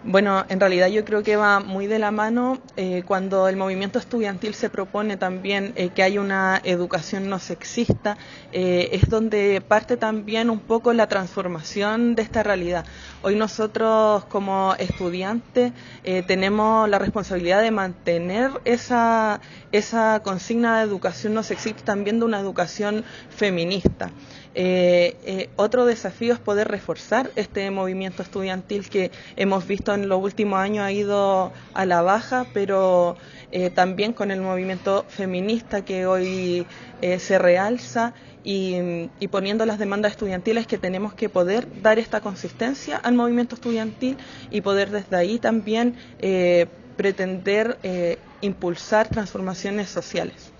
Bueno, en realidad yo creo que va muy de la mano cuando el movimiento estudiantil se propone también que haya una educación no sexista, es donde parte también un poco la transformación de esta realidad. Hoy nosotros como estudiantes tenemos la responsabilidad de mantener esa consigna de educación no sexista, también de una educación feminista. Otro desafío es poder reforzar este movimiento estudiantil que hemos visto en los últimos años ha ido a la baja, pero también con el movimiento feminista que hoy se realza y poniendo las demandas estudiantiles que tenemos que poder dar esta consistencia al movimiento estudiantil y poder desde ahí también pretender impulsar transformaciones sociales.